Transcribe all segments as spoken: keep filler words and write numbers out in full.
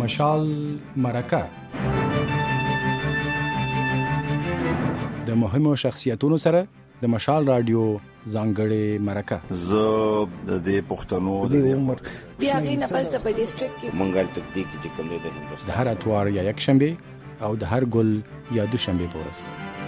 مشال مرکه د مهمو شخصیتونو سره د مشال رادیو ځانګړې مرکه زه د دې پښتنو د عمر بیا غي نه پس په ډیسټریکټ کې منګل تطبیق چې کوم دی د هندوستان د هر اتوار یا یک شنبه او د هر ګل یا دو شنبه پورس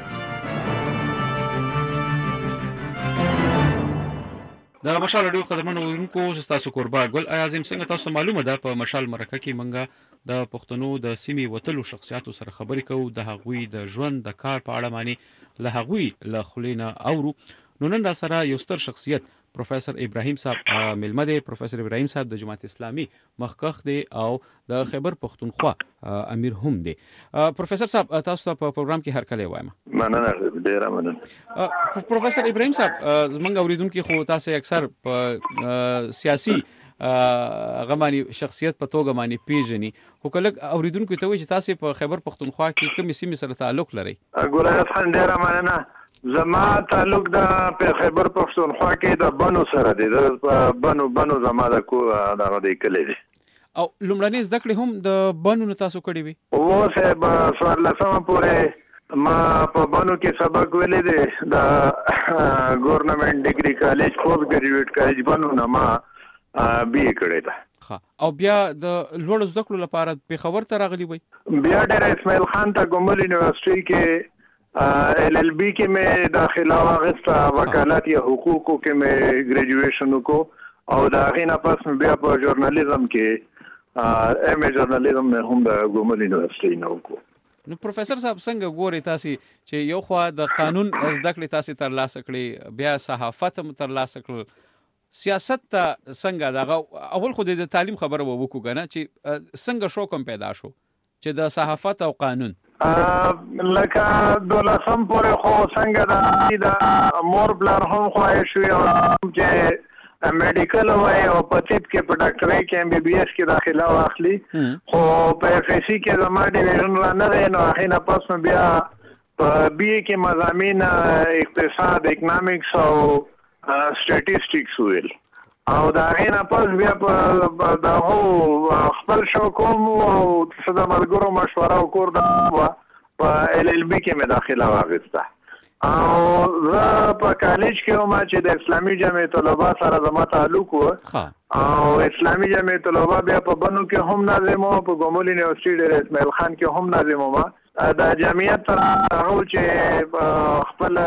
د مشال رادیو قدرمنو ورونکو تاسو قربا ګل اعظم څنګه تاسو معلومه ده په مشال مرکه کې منګه د پښتنو د سیمې وتلو شخصیاتو سره خبرې کوو د هغوی د ژوند د کار په اړه معنی له هغوی له خلینا اورو. نو نن را سره یو ستر شخصیت پروفیسور ابراهیم صاحب ملمه دی. پروفیسور ابراهیم صاحب د جماعت اسلامي مخکخ دی او د خیبر پختونخوا امیر هم دی. پروفیسور صاحب تاسو په پروګرام کې هر کله وایم. مننه ډیر مننه. پروفیسور ابراهیم صاحب زمونږ اوریدونکو خو تاسو اکثر په سیاسي غمانی شخصیت په توګه معنی پیژني، خو کله اوریدونکو ته وایي چې تاسو په خیبر پختونخوا کې کوم سیمې سره تعلق لرئ؟ ګولایت خان ډیر مننه. زما تعلق د په خیبر پختونخوا کې د بنو سره دی، د بنو بنو زما د کو دغه دی کلی دی. او لومړنۍ زده کړې هم د بنو نه تاسو کړې وي؟ او صاحب څوارلسمه پورې ما په بنو کې سبق ویلې دی د ګورنمنت ډیګري کالج پوسټ ګریجویټ کالج بنو نه ما بي کړې ده. او بیا د لوړ زده کړو لپاره پیښور ته راغلی وای؟ بیا ډیر اسماعیل خان ته ګومل یونیورسيټي کې ایل ایل بی کې مې داخله واغسته، وکالت یا حقوقو کې مې ګریجویشن وکړو او دا غینه پس بیا په ژورنالیزم کې ایم ای ژورنالیزم مې هم د ګومل یونیورسيټي نه وکړو. نو پروفیسور صاحب څنګه ګوري تاسو چې یو خوا د قانون زده کړې تاسو تر لاسه کړې، بیا صحافت هم تر لاسه کړل، سیاست ته څنګه دغه اول خو د تعلیم خبره وکړو کنه چې څنګه شو کوم پیدا شو چې د صحافت او قانون لکه دولسم پورې خو څنګه د مور بلار هم خواهش وي او چې میډیکل وای او په طب کې په ډاکټرۍ کې ام بي بي اس کې داخله واخلي، خو په اف اس سی کې زما ډیویژن را نه دی. نو هغه پس بیا په بي اي کې مضامین اقتصاد، اکونومکس او سټیټیسټکس ویل او دا غینه پس بیا په د هو خپل شو کوم او څه د ملګرو مشوره وکړ دا په ایل ایل بی کې مې داخله واغسته او زه په کالج کې وم چې د اسلامي جامعه طلبه سره زما تعلق و او اسلامي جامعه طلبه بیا په بنو کې هم ناظم او په ګومل یونیورسيټي ډیر اسماعیل خان کې هم ناظم وم. د جمعیت تر هغه چې خپل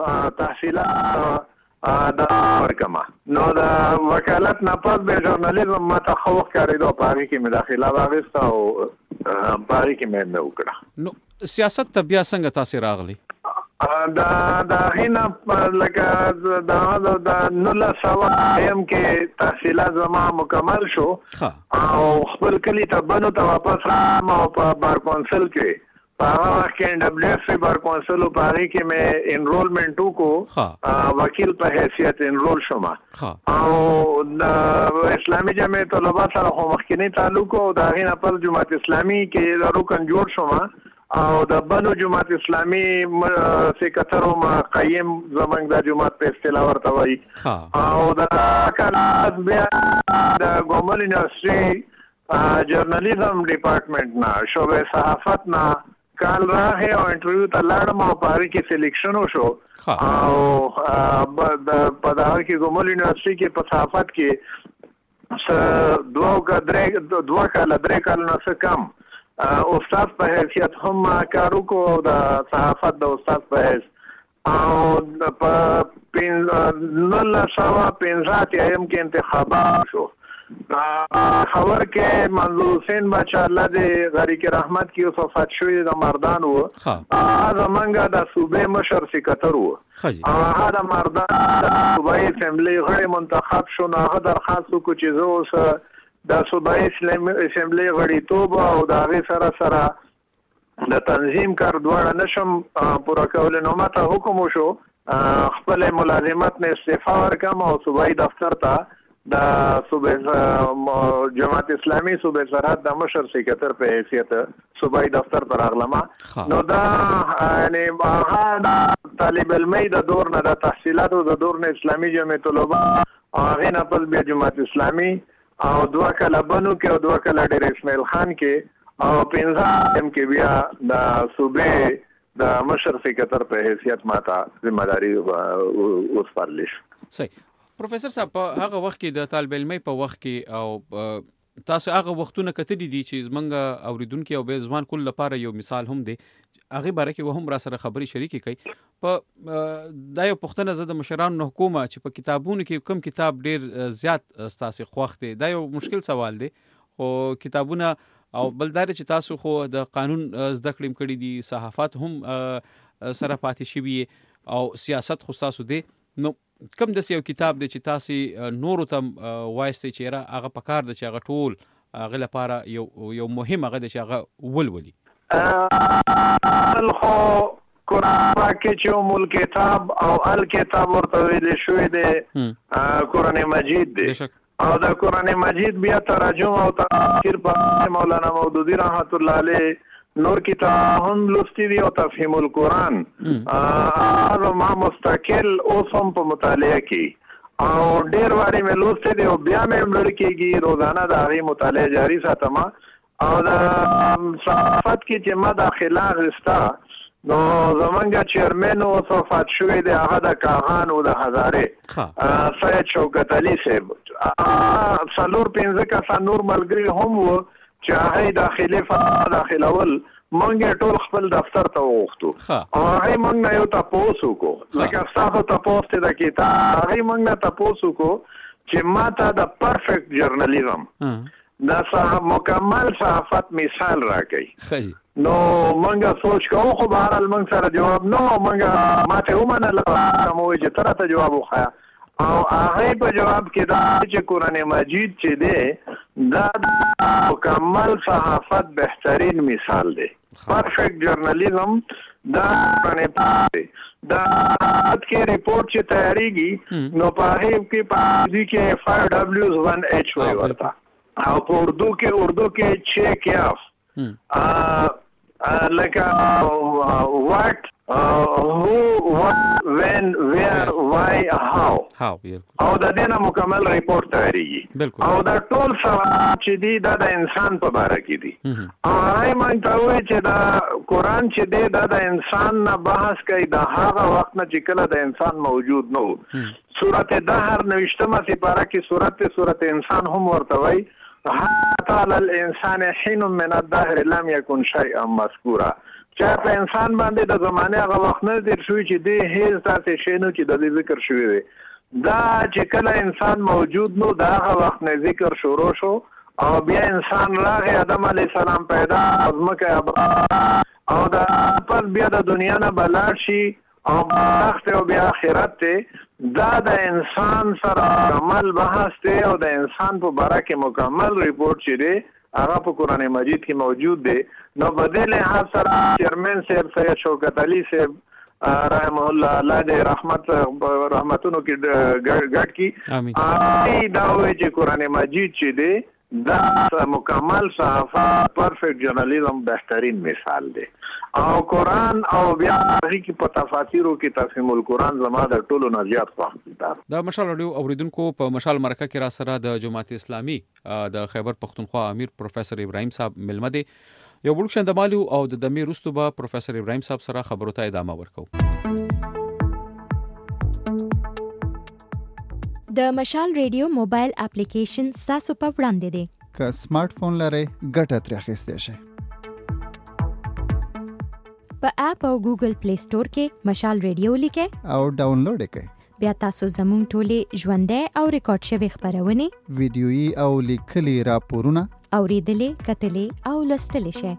تحصیلات دا ورکما نو دا وکالت نه پات به ژورنالیزم ما ته خو کاریدو پاره کې مې داخله واغسته او پاره کې مې نه وکړه. نو سیاست ته بیا څنګه تاسو راغلی؟ دا دا هینا لکه دا دا نولا سوا ایم کې تحصیلات زما مکمل شو او خپل کلی ته بنو ته واپس راځم او په بار کونسل کې په هغه وخت کې ان ډبلیو اف بار کونسل په هغه کې مې انرولمنت وکړو، وکیل په حیثیت انرول شوم او د اسلامي جامعه طلبه سره خو مخکینی تعلق او د هغې نه پس جماعت اسلامي کې د رکن جوړ شوم او د بنو جماعت اسلامي سیکرټر هم قیم زمونږ د جماعت په اصطلاح ورته وایي او د کال بیا د ګومل یونیورسيټي جرنالیزم ډپارټمنټ نه شعبه صحافت نه کال راغی او انټرویو ته لاړم او په هغې کې سلیکشن وشو او په دغه کې ګومل یونیورسيټي کې په صحافت کې دوه دوه کاله درې کاله نه څه کم استاد په حیثیت هم کار وکړو او د صحافت د استاد په حیث او په نولس سوه پنځه اتیا کې انتخابات شو. خبر کې منظور حسین بچا الله دې غریق رحمت کې وفات شوی د مردان وو، هغه منګه د صوبې مشر سیکرټر وو او هغه د مردان د صوبې اسمبلی غړی منتخب شو. نو هغه درخواست وکړو چې زه اوس د صوبې اسمبلی غړیتوب او د هغې سره سره د تنظیم کار دواړه نشم پوره کولی. نو ماته حکم وشو خپل ملازمت نه استعفا ورکړم او صوبایي دفتر ته د صوبې جماعت اسلامي صوبې سرحد د مشر سیکرټر په حیثیت صوبایي دفتر ته راغلم. نو دا یعنی هغه طالب علمي د دور نه د تحصیلاتو د دور نه اسلامي جامعه طلبه هغې نه پس بیا جماعت اسلامي او دوه کله بنو کې او دوه کله ډیر اسماعیل خان کې او پنځم کې بیا د صوبې د مشر سیکرټر په حیثیت ماته ذمہداري وسپارل شو. صحیح. پروفیسور صاحب په هغه وخت کې د طالب علمۍ په وخت کې او تاسو هغه وختونه کتلی دي چې زمونږ اوریدونکو او به زمان کول لپاره یو مثال هم دی هغه باره کې وهم را سره خبري شریکي کوي په دا یو پښتنه زده مشرانو حکومت چې په کتابونو کې کم کتاب ډیر زیات تاسو خوښ دی دا یو مشکل سوال دی خو کتابونه او بلدار چې تاسو خو د قانون زده کړم کړی دي صحافت هم سره پاتې شوی او سیاست خو تاسو دی نو کوم د یو کتاب دی چې تاسو نورو تم وایستي چې را هغه پکار د چې هغه ټول هغه لپاره یو یو مهم هغه د چې هغه ولولي الخو قرآن کې چې مول کتاب او ال کتاب ورته ویل شوی دی قرآن مجید دی او د قرآن مجید بیا ترجمه او تفسیر په مولانا مودودی رحمت الله علیه نور کتاب هم لستی دی او تفهیم القرآن هغه ما مستقل اوس هم په مطالعه کې او ډیر واری مې لستی دی او بیا مې مړ کېږي روزانه د هغې مطالعه جاری ساتم او د صحافت کې چې ما داخله اخیسته نو زمونږ چیرمن او صفات شوی دی هغه د کاغان او د هزارې سید شوکت علي صاحب څلور پنځه کسه نور ملګري هم وو چې هغه داخلي فعال داخلول مونږ ټول خپل دفتر ته وغوښتو او هغه مونږ نه یو تاسو وکړو لکه تاسو تاسو ته د کتاب هغه مونږ نه تاسو کو چې ماته د پرفیکټ جرنالیزم دا صاحب مکمل صحافت مثال راکړي نو مونږه سوچ کوو خو بهر حال مونږ سره جواب نو مونږه ماته ومنله کوم چې تر ته جواب وخایا او هغه په جواب کې دا چې قرآن مجید چې دی دا مکمل صحافت بهترین مثال دی پرفیکٹ جرنالیزم دا قرآن پاک دی دا کې ریپورت چې تیاریږي نو په هغه کې پاږي کې فایو ډبلیوز ون ایچ وای ورته او په اردو کې اردو کې چھ کیاف لکه واټ who, what, when, where, why, how how او د دې نه مکمل ریپورت تیاریږي او دا ټول سوالات چې دي دا د انسان په باره کې دي او هغه مونږ ته وایي چې دا قرآن چې دی دا د انسان نه بحث کوي د هغه وخت نه چې کله د انسان موجود نه و سورت دهر نوشتمه سپاره کې سورت سورت انسان هم ورته وایي حتی الانسان حین من الدهر لم یکن شیئا مذکورا چې په انسان باندې د زمانه هغه وخت نه تیر شوی چې دی هیڅ داسې شی نه چې د دې ذکر شوی وي دا چې کله انسان موجود نو دا هغه وخت نه ذکر شروع شو او بیا انسان راغی آدم علیه السلام پیدا ازمکه او دا پس بیا د دنیا نه بلاړ شي او بخت او بیا آخرت ته دا د انسان سره مکمل بحث دی او د انسان په باره کې مکمل ریپورت چې دی هغه په قرآن مجید کې موجود دی نو بدل لحاظ سره چیرمن صاحب سید شوکت علي صاحب رحمه الله الله دې رحمت رحمتونو کې ګډ کی امين دا وایي چې قرآن مجید چې دی دا مکمل صحافت پرفیکٹ جرنالیزم بهترین مثال دی او قرآن او بیا هغه کې په تفاسیرو کې تفهیم القرآن زما د ټولو نه زیات خوښ دا مشال اډیو اوریدونکو په مشال مرکه کې را سره د جماعت اسلامي د خیبر پختونخوا امیر پروفیسور ابراهیم صاحب ملمه دی یو بلک شندمالو او د دمه رستو به پروفیسور ابراهیم صاحب سره خبرو ته ادامه ورکو د مشال ریډیو موبایل اپلیکیشن تاسو په وړاندې دی که سمارټ فون لرئ ګټه ترې اخیستی شئ په اپ او ګوګل پلی سٹور کې مشال ریډیو لیکئ او ډاونلوډ یې کړئ بیا تاسو زموږ ټولې ژوندۍ او ریکارډ شوې خبرونه ویډیويي او لیکلي راپورونه اوریدلې کتلې او لوستلې شئ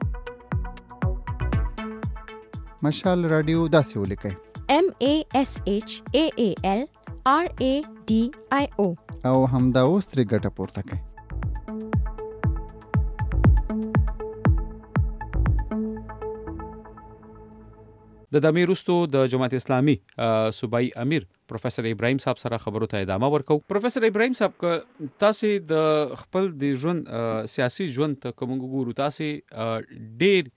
مشال رادیو داسې ولیکئ M A S H A A L R A D I O او همدا اوس ترې ګټه پورته کړئ د دمه رستو د جماعت اسلامي صوبایي امیر پروفیسور ابراهیم صاحب سره خبرو ته ادامه ورکو پروفیسور ابراهیم صاحب ک تاسو د خپل د ژوند سیاسي ژوند ته کوم ګورو تاسو ډیر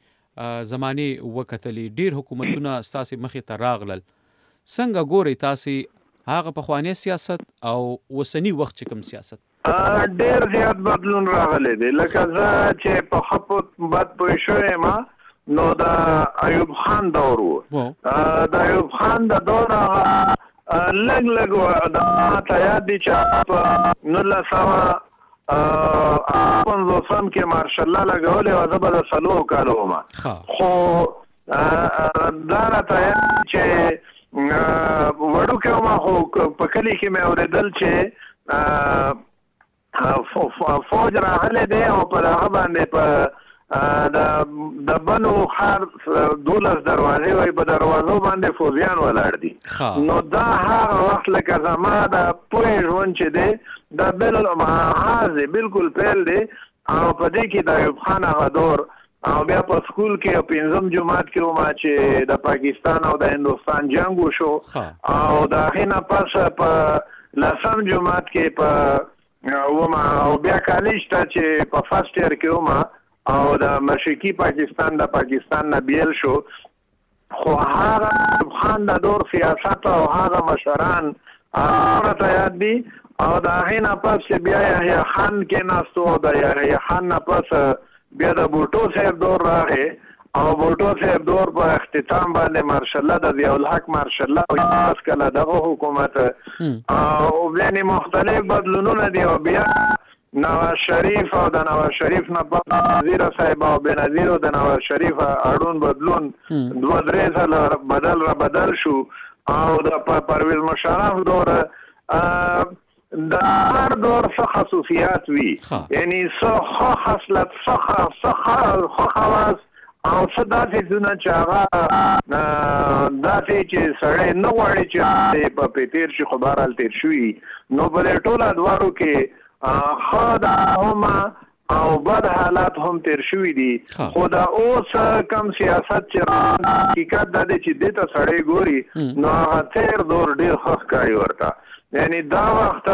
زمانه وکټلې ډیر حکومتونه تاسو مخې ته راغلل څنګه ګوري تاسو هغه پخوانی سیاست او وسنی وخت چې کوم سیاست ډېر زیات بدلون راغلی دی. لکه زه چې په خپوت بد پوه شوی ما نو د ایوب خان دور و. د ایوب خان د دور هغه لږ لږ د ماته یاد دي چې په نولس سوه پنځوسم کې مارشالله لګولې وه، زه به د څلورو کالو وم. خو دا راته یاد چې وړوکی وم، خو په کلي کې مې اورېدل چې فوج راغلی دی او په هغه باندې په د بنو ښار دولس دروازې وایي، په دروازو باندې فوجیان ولاړ دي. نو دا هغه وخت لکه زما د پوهې ژوند چې دی دا بل محاذ دی، بالکل پیل دی. او په دې کې د ایوب خان هغه دور او بیا په سکول کې او پنځم جماعت کې وم چې د پاکستان او د هندوستان جنګ وشو، او د هغې نه پس په لسم جماعت کې په وم، او بیا کالج ته چې په فرسټ ایئر کې وم او د مشرقي پاکستان د پاکستان نه بیل شو. خو هغه ایوب خان د دور سیاست او هغه مشران هغه ته یاد دي. او د هغې نه پس چې بیا یحیی خان کېناستو، او د یحیی خان نه پس بیا د بوټو صاحب دور راغی، او بوټو صاحب دور په اختتام باندې مارشالله د ضیاء الحق مارشالله او پس کله دغه حکومت او بیا مختلف بدلونونه دي. او بیا نواز شریف او د نواز شریف نه پس وزیر صاحب او بېنظیر او د نواز شریف اړون بدلون دوه درې ځله بدل را بدل شو. او د پرویز مشرف دور د هر دور څه خصوصیات وي، یعنی څه ښه خصلت، څه ښه خواص او څه داسې څیزونه چې هغه داسې چې سړی نه غواړي چې په پې تېر شي، خو بهرحال تېر شوي. نو په دې ټولو ادوارو کې ښه د هم او بد حالات هم تېر شوي دي. خو د اوس کم سیاست چې حقیقت دا دی چې دې ته سړی ګوري نو هغه تېر دور ډېر ښه ښکاري ورته. یعنی دا وخت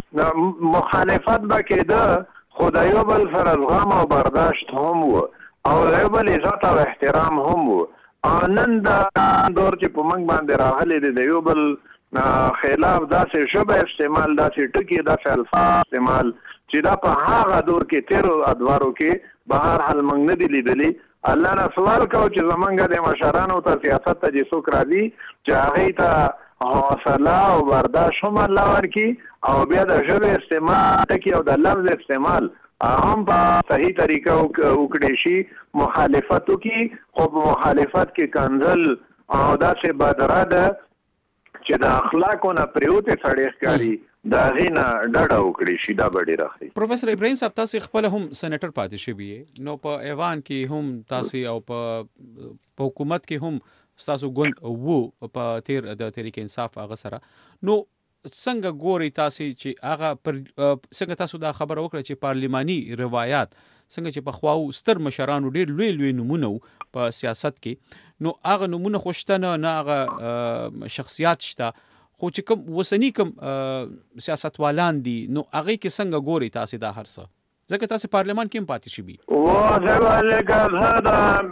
مخالفت به کېده، خو د یو بل سره زغم او برداشت هم و، او د یو بل عزت او احترام هم و. او نن دا دور چې په موږ باندې راغلی دی د یو بل خلاف داسې ژبه استعمال، داسې ټکي، داسې الفاظ استعمال چې دا په هغه دور کې تېرو ادوارو کې به هر حال موږ نه دي لیدلي. الله نه سوال کوو چې زمونږ د مشرانو ته سیاست ته چې څوک راځي چې هغې ته حوصله او برداشت هم الله ورکړي، او بیا د ژبې استعمال ټکي او د لفظ استعمال هم په صحیح طریقه وکړی شي. مخالفت وکړي، خو په مخالفت کې کنځل او داسې بدره ده چې د اخلاقو نه پریوتې سړی ښکاري، د هغې نه ډډه وکړي شي. دا به ډېره ښه. پروفیسر ابراهیم صاحب، تاسې خپله هم سینیټر پاتې شوي یې، نو په ایوان کې هم تاسې او په حکومت کې هم ستاسو ګوند وو په تیر د تحریک انصاف هغه سره. نو څنګه ګورئ تاسې چې هغه پر څنګه تاسو دا خبره وکړه چې پارلماني روایات څنګه چې پخوا ستر مشرانو ډېر لوی لوی نومونه په سیاست کې، نو هغه نومونه خو شته نه، نه هغه شخصیات شته، خو چې کوم وسني کوم سیاستوالان دي نو هغې کې څنګه ګورئ تاسې دا هر څه؟ ځکه تاسې پارلمان کې هم پاتې شوي. و لکه زه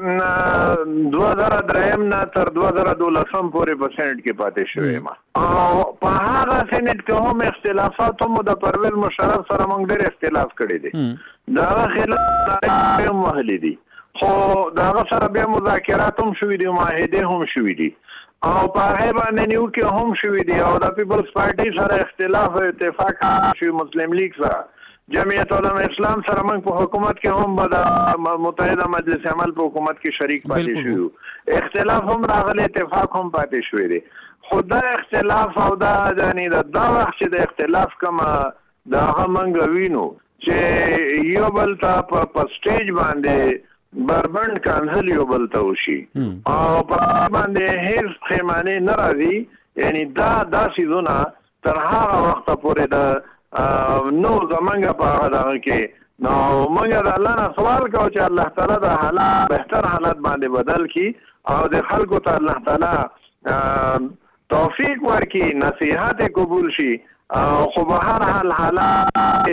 د دوه زره درېیم نه تر دوه زره دولسم پورې په سینټ کې پاتې شوی یم، او په هغه سینټ کې هم اختلافات هم د پرویز مشرف سره موږ ډېر اختلاف کړی دی، د هغه خلاف هم وهلي دي، خو د هغه سره بیا مذاکرات هم شوي دي، معاهدې هم شوي دي، او په هغې باندې نیوکې هم شوي دي، او د پیپلز پارټي سره اختلاف او اتفاق شوي، مسلم لیگ سره، جمعیت علماء اسلام سره موږ په حکومت کې هم به د متحده مجلس عمل په حکومت کې شریک پاتې شوي، اختلاف هم راغلی، اتفاق هم پاتې شوی دی. خو دا اختلاف او دا یعنې د دا وخت چې د اختلاف کومه د هغه موږ وینو چې یو بل ته په سټیج باندې بربند کانسل یو بل ته وشي او په باندې هیڅ پښیماني نه راځي، یعنې دا دا څیزونه تر هغه وخته پورې د نو زمونږ په هغه دغه کې نو موږ د الله نه سوال کوو چې الله تعالی د حالات بهتر حالت باندې بدل کړي او د خلکو ته الله تعالی توفیق ورکړي، نصیحت قبول شي، خو به هر حال حالات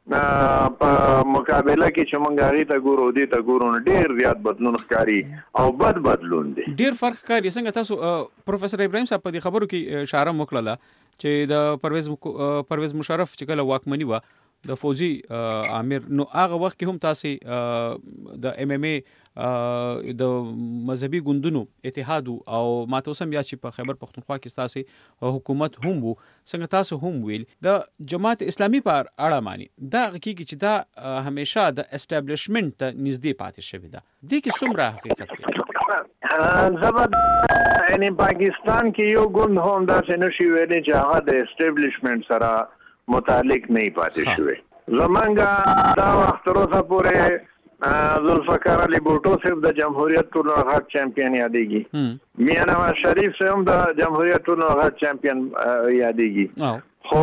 په مقابله کې چې موږ هغې ته ګورو دې ته ګورو نو ډېر زیات بدلون ښکاري او بد بدلون دی. ډېر فرق ښکاري. څنګه تاسو پروفیسر ابراهیم صاحب په دې خبرو کې اشاره وکړله چې د پرویز پرویز مشرف چې کله واکمني وه د فوجي امیر، نو هغه وخت کې هم تاسې د ایم ایم ای د مذهبي ګوندونو اتحاد او ماته اوس هم یاد چې په خیبر پښتونخوا کې تاسې حکومت هم وو، څنګه تاسو هم ویل د جماعت اسلامي په اړه معنی دا حقیقي چې دا همیشه د اسټابلیشمنت ته نږدې پاتې شوې ده، دې کې څومره حقیقت دی؟ زبر یعنی پاکستان کې یو ګوند هم داسې نشي ویلی چې هغه د اسټابلیشمنت سره متعلق نه پاتې شوی. زمونږ دا وخت تر اوسه پورې ذوالفقار علي بوټو صاحب د جمهوریت ټولو غټ چمپیون یادېږي، میاں نواز شریف صاحب د جمهوریت ټولو غټ چمپیون یادېږي، خو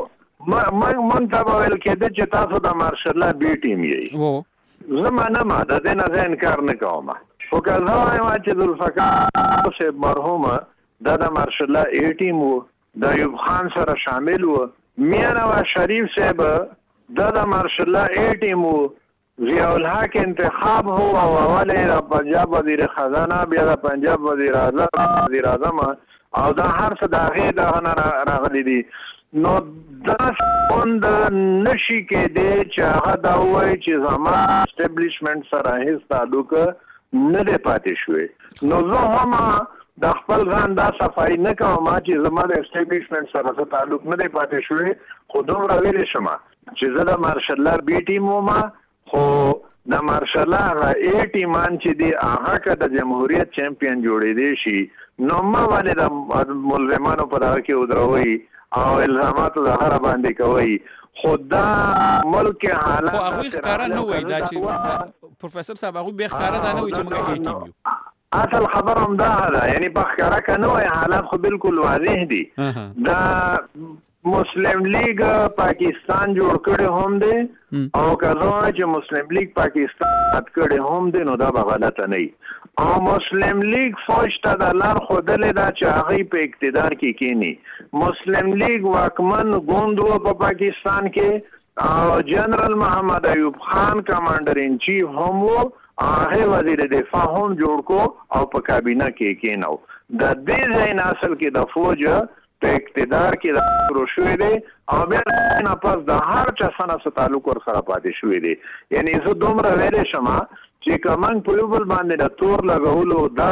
مونږ ته به ویل کېده چې تاسو د مارشالله بي ټیم یې. زه منم د دې نه زه انکار نه کوم، خو که زه وایم چې ذوالفقار صاحب مرحومه دا د مارشالله اے ټیم و، د ایوب خان سره شامل و، میاں نواز شریف صاحب دا د مارشالله اے ټیم و، ضیاء الحق انتخاب هو او اول د پنجاب وزیر خزانه، بیا د پنجاب وزیر اعظم وزیر اعظم او دا هر څه د هغې دغه نه راغلي دي. نو دا خوند نشي کېدی چې هغه دا ووایي چې زما اسټابلیشمنټ سره هېڅ تعلق نه دی پاتې شوی. نو زه هم د خپل ځان دا صفایي نه کوم چې زما د اسټابلیشمنټ سره څه تعلق نه دی پاتې شوی، خو دومره ویلی شم چې زه د مارشالله بي ټیم وم، خو د مارشالله هغه اے ټیمان چې دی هغه که د جمهوریت چمپیون جوړېدی شي نو ما ولې د ملزمانو په دغه کې ودروئ او الزاماتو د هغه باندې کوئ. خو دا ملک حالات خو هغوی ښکاره نه وایي دا چې پروفیسر صاحب هغوی بیا ښکاره دا نه وایي چې موږ اے ټیم یو. اصل خبر هم دا ده، یعنی په ښکاره که نه وایي حالات خو بالکل واضح دي. دا مسلم لیگ پاکستان جوړ کړی هم دی او که زه وایم چې مسلم لیگ پاکستان مات کړی هم دی نو دا به غلطه نه وي. او مسلم لیگ فوج ته دا لار ښودلې ده چې هغوی په اقتدار کې کینی. مسلم لیگ واکمن ګوند و په پاکستان کې او جنرال محمد ایوب خان کمانډر ان چیف هم و، هغه وزیر دفاع هم جوړ کو او په کابینه کې کینو. د دې ځای نه اصل کې د فوج په اقتدار کې د شروع شوی دی او بیا نه پس د هر چا سره څه تعلق ورسره پاتې شوی دی. یعنی زه دومره ویلی شم چې که موږ په یو بل باندې د تور لګولو دا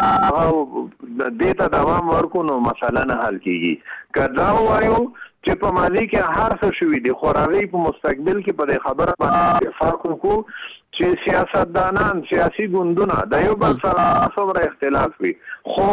دې ته دوام ورکو نو مسله نه حل کېږي. که دا ووایو چې په ماضي کې هر څه شوي دي خو هغوی په مستقبل کې په دې خبره باندې اتفاق وکړو چې سیاستدانان سیاسي ګوندونه د یو بل سره څومره اختلاف وي، خو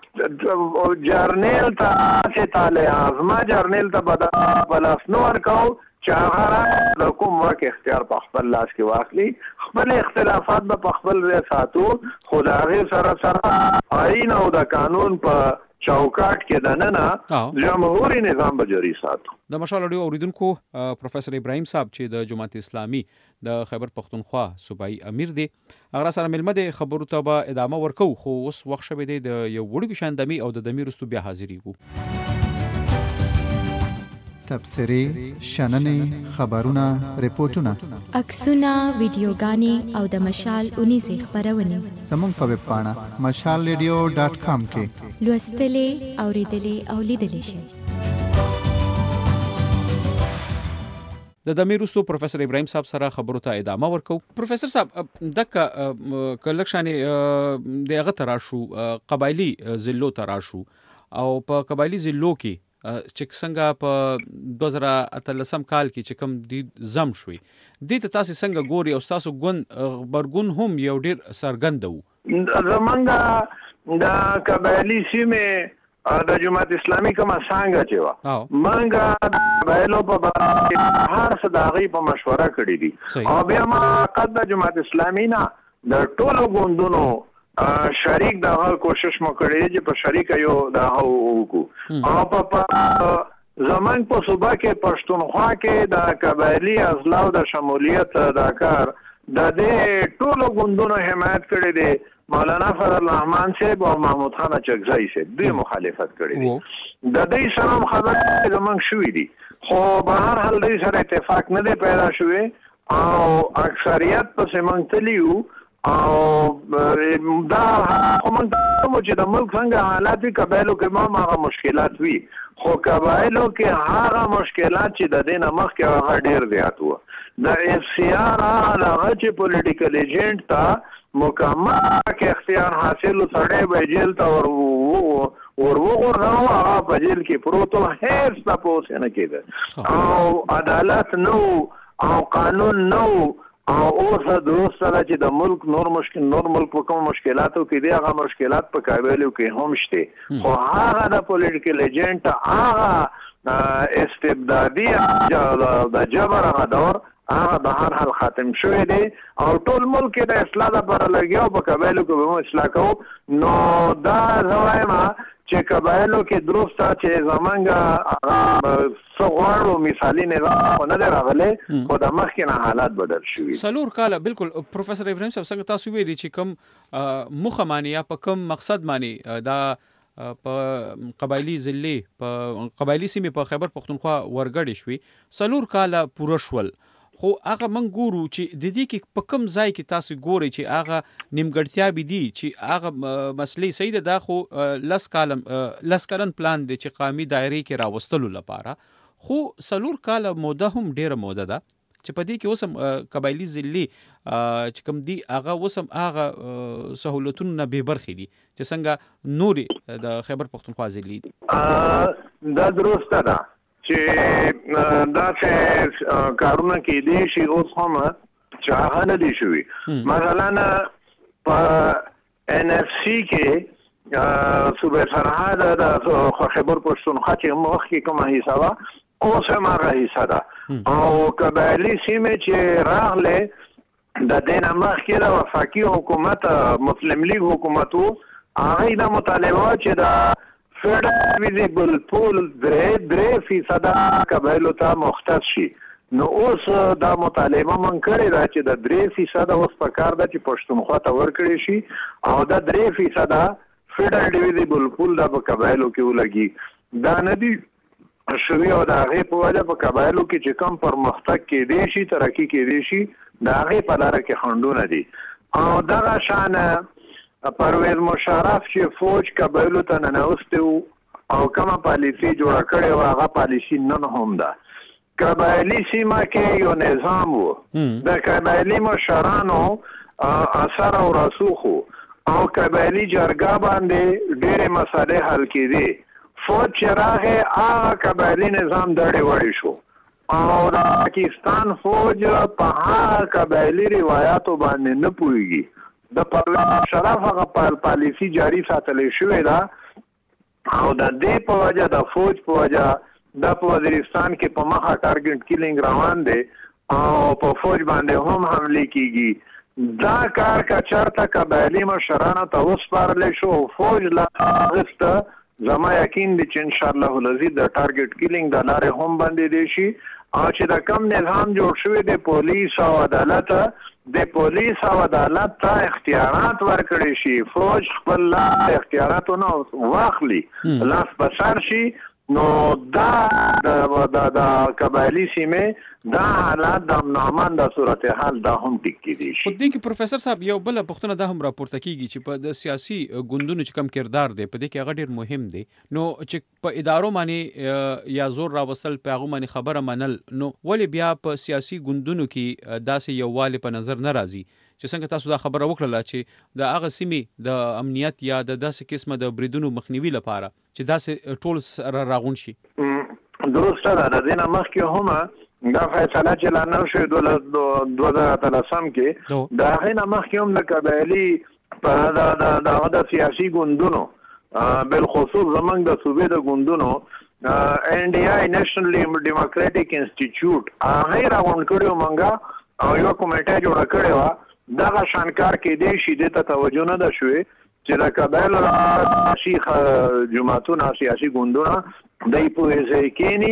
جرنیل ته چې طالع اعظمه جرنیل ته به په لاس نه ورکوو چې هغه د کوم واک اختیار په خپل لاس کې واخلي، خپل اختلافات به په خپل ځای ساتو، خو د هغې سره سره آئین او د قانون په چوکاټ کې دننه جمهوري نظام به جاری ساتو. د مشال اډیو اوریدونکو پروفیسر ابراهیم صاحب چې د جماعت اسلامي د خیبر پښتونخوا صوبایي امیر دی، هغه سره ملمه دی، خبرو ته به ادامه ورکو، خو اوس وخت شوی دی د یو وړوکي شان دمي او د دمي وروستو بیا حاضرېږو. تبصرې، شننې، خبرونه، ریپورټونه، عکسونه، ویډیوګانې او د مشال اونیزې خپرونې زموږ په ویب پاڼه مشال ریډیو ډاټ کام کې لوستلې، اورېدلې او لیدلې شئ. د دمې وروستو پروفیسر ابراهیم صاحب سره خبرو ته ادامه ورکو. پروفیسر صاحب دغه که لږ شانې د هغه ته راشو، قبایلي ضلعو ته راشو او په قبایلي ضلعو کې چې څنګه په دوه زره اتلسم کال کې چې کوم دې زم شوي، دې ته تاسې څنګه ګوري او ستاسو ګوند غبرګون هم یو ډېر څرګنده و؟ زمونږ د قبایلي سیمې د جماعت اسلامي کومه څانګه چې وه، مونږ د قبایلو په باره کې هر څه د هغوی په مشوره کړي دي او بیا ما د جماعت اسلامي نه د ټولو ګوندونو شریک دغه کوشش مو کړی چې په شریک یو دغه وکړو او په زمونږ په صوبه کې پښتونخوا کې د قبایلي اضلاعو د شمولیت دا کار د دې ټولو ګوندونو حمایت کړی دی. مولانا فضل الرحمن صاحب او محمود خان چغزای صاحب دوی مخالفت کړی دی. د دې سره خبرې زمونږ شوې دي خو به هر حال دې سره اتفاق نه دی پیدا شوی او اکثریت په سیمنګ تلیو او دا کوم چې د ملک څنګه حالات وي قبایلو کې ما هغه مشکلات وي خو قبایلو کې هغه مشکلات چې د دې نه مخکې هغه ډېر زیات وو. د اف سی آر هغه چې پولیټیکل ایجنټ ته مکمل کې اختیار حاصل سړی به جیل ته ور وغورځاو هغه په جیل کې پروت و هیڅ تپوس نه کېده او عدالت نو او قانون نو او اوس دوست سره چې د ملک نور مشکل نور ملک په کوم مشکلاتو کې دي هغه مشکلات په قبایلو کې هم شته خو هغه د پولیټیکل ایجنټ هغه استبدادي د جبر هغه دور هغه د هر حال ختم شوی دی او ټول ملک کې د اصلاح لپاره لګیا په قبایلو کې به اصلاح کوو نو دا زوایم چې قبایلو کې درسته چې زمونږ څه غواړو مثالي نظام نه دی راغلی خو د مخکې نه حالات بدل شوي. څلور کاله بالکل پروفیسر ابراهیم صاحب څنګه تاسو ویلي چې کوم موخه معنی یا په کوم مقصد معنی دا په قبایلی ضلع په قبایلی سیمې په خیبر پختونخوا ورګډې شوي څلور کاله پوره شول خو هغه موږ ګورو چې د دې کې په کوم ځای کې تاسو ګورئ چې هغه نیمګړتیاوې دي چې هغه مسلې صحیح ده دا خو لس کالم لس کلن پلان دی چې قومي دایرې کې راوستلو لپاره خو څلور کاله موده هم ډېره موده ده چې په دې کې اوس هم قبایلي ضلع چې کوم دي هغه اوس هم هغه سهولتونو نه بې برخې دي چې څنګه نورې د خیبر پختونخوا ضلع دي. دا درسته ده چې دا چې کارونه کېدی شي اوس هم چې هغه نه دي شوي. مثلا په ان اف سی کې صوبه سرحد د خیبر پختونخوا چې مخکې کومه حصه وه اوس هم هغه حصه ده او قبایلي سیمې چې راغلې د دې نه مخکې د وفاقي حکومت مسلم لیگ حکومت و هغوی دا مطالبه چې د فیډرل ویزیبل پول درې درې فیصده قبایلو ته مختص شي نو اوس دا مطالبه من کړې ده چې د درې فیصده اوس په کار ده چې پښتونخوا ته ورکړی شي او د درې فیصده فیډرل ویزیبل پول دا په قبایلو کې ولګي. دا نه دي شوي او د هغې په وجه په قبایلو کې چې کوم پرمختګ کېدی شي ترقي کېدی شي د هغې په لاره کې خنډونه دي او دغه شان پرویز مشرف چې فوج قبایلو ته ننوستی و او کومه پالیسي جوړه کړې وه هغه پالیسي نن هم ده. قبایلي سیمه کې یو نظام و د قبایلي مشرانو اثر او رسوخ او قبایلي جرګه باندې ډېرې مسالې حل کېدې. فوج چې راغی هغه قبایلي نظام دړې وړې شو او د پاکستان فوج په هغه قبایلي روایاتو باندې نه پوهېږي. د پرویز مشرف هغه پالیسي جاری ساتلی شوې ده او د دې په وجه د فوج په وجه دا په وزیرستان کې په مخه ټارګټ کیلینګ روان دی او په فوج باندې هم حملې کیږي. دا کار که چېرته قبایلي مشرانو ته وسپارلی شو فوج لا اخیسته زما یقین دی چې انشاءالله العزیز د ټارګټ کیلینګ د لارې هم بندېدی شي او چې د کم نظام جوړ شوی دی پولیس او عدالت د پولیس او عدالت ته اختیارات ورکړي شي فوج خپل لاس اختیاراتونه واخلي لاس په سر شي نو دا د قبایلي سیمې دا حالات د امن د صورتحال دا هم ټیک کېدی شي. خو دې کې پروفیسر صاحب یو بله پوښتنه دا هم راپورته کېږي چې په د سیاسي ګوندونو چې کوم کردار دی په دې کې هغه ډېر مهم دی نو چې په ادارو باندې یا زور راوستل په هغو باندې خبره منل نو ولې بیا په سیاسي ګوندونو کې داسې یووالی په نظر نه راځي چې څنګه تاسو دا خبره وکړله چې د هغه سیمې د امنیت یا د داسې قسمه د بریدونو مخنیوي لپاره چې داسې ټول سره راغون شي. درسته ده د دې نه مخکې هم دا فیصله چې لا نه شوې دوه زره اتلسم کې د هغې نه مخکې هم د قبایلي د د سیاسي ګوندونو بالخصوص زموږ د صوبې د ګوندونو ان ډي آی نیشنل ډیموکراټیک انسټیټیوټ هغې راغونډ کړي وو موږ او یوه کمیټه جوړه کړې وه دغه شانکار کېدی شي دې ته توجه نه ده شوې چې د قبایلو سیاسي جماعتونه سیاسي ګوندونه دی پوهې ځای کېني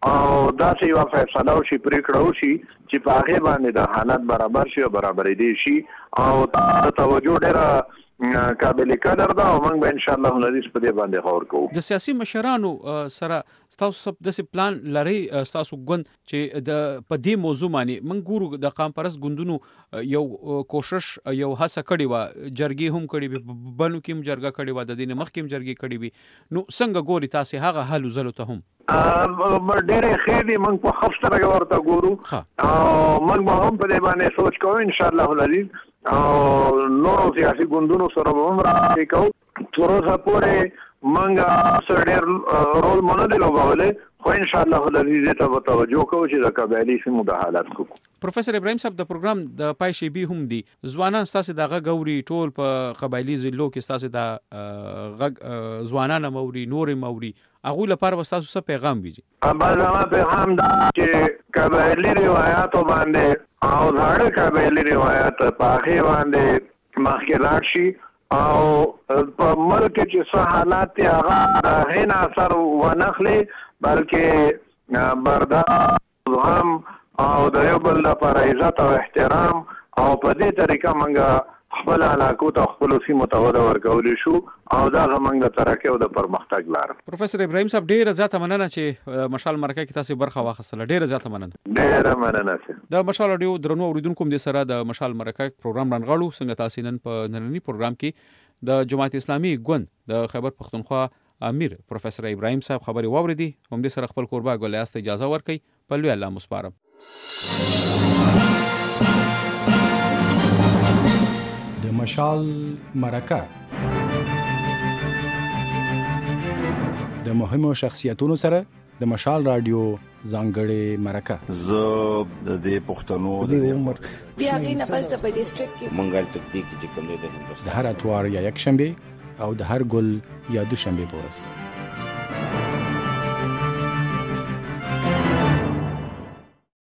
او دا چې یو فیصله وشي پریکړه وشي چې په هغه باندې د حالات برابر شي او برابرې دي شي او توجه ډېره قابل قدر ده او موږ به ان شاء الله العزیز په دې باندې غور کوو. د سیاسي مشرانو سره تاسو سب د پلان لري تاسو ګوند چې د په دې موضوع باندې موږ ګورو د قام پرست ګوندونو یو کوشش یو هڅه کړې و جرګې هم کړې وي بنو کې هم جرګه کړې و د دې مخ کې هم جرګې کړې وي نو څنګه ګوري تاسو هغه حل زلو ته هم ډېرې ښې دي موږ په ښه سترګه ورته ګورو او موږ به هم په دې باندې سوچ کوو ان شاء الله العزیز او نورو سیاسي ګوندونو سره به هم راځي کوو تر اوسه پورې موږ سره ډېر رول مونه دی لوبولی خو ان شاء الله العزیز ته به توجه کوو چې د قبایلي سیمو د حالات کوو. پروفیسور ابراهیم صاحب د پروګرام د پای شیبي هم دي ځوانان ستاسو د غږ اوري ټول په قبایلي ضلعو کې ستاسو د غږ ځوانان موري نور موري هغه لپاره وستاسو څه پیغام ویږي؟ ابا پیغام دا چې قبایلي روایتو باندې او ځاړه قبایلي روایت په هغه باندې مخکې لاړ شي او په ملک چې څه حالات دي هغه هیڅ اثر ونخلي بلکې برداشت هم او د یو بل لپاره عزت او احترام او په دې طریقه موږ خپل علاقو ته خپل سیمو ته وده ورکولی شو او دا موږ د ترقۍ او د پرمختګ لار. پروفیسور ابراهیم صاحب ډیره زیاته مننه چې مشال مرکه کې تاسو برخه واخیستله. ډیره زیاته مننه. ډیره مننه. د مشال رادیو درنو اوریدونکو د سره د مشال مرکه پروګرام رانغاړو څنګه تاسو نن په نننی پروګرام کې د جماعت اسلامي ګوند د خیبر پختونخوا امیر پروفیسور ابراهیم صاحب خبري واوریدي هم د سره خپل قربا ګولیاست اجازه ورکړي په لوی الله مسپارم. د مشال مرکه د مهمو شخصیتونو سره د مشال رادیو ځانګړې مرکه زه د دې پښتنو د عمر بیا غي نه پس په ډیسټریکټ کې منګل تکتیک چې کوم دی د هر اتوار یا یک شنبه او د هر ګل یا دوشنبه په ورځ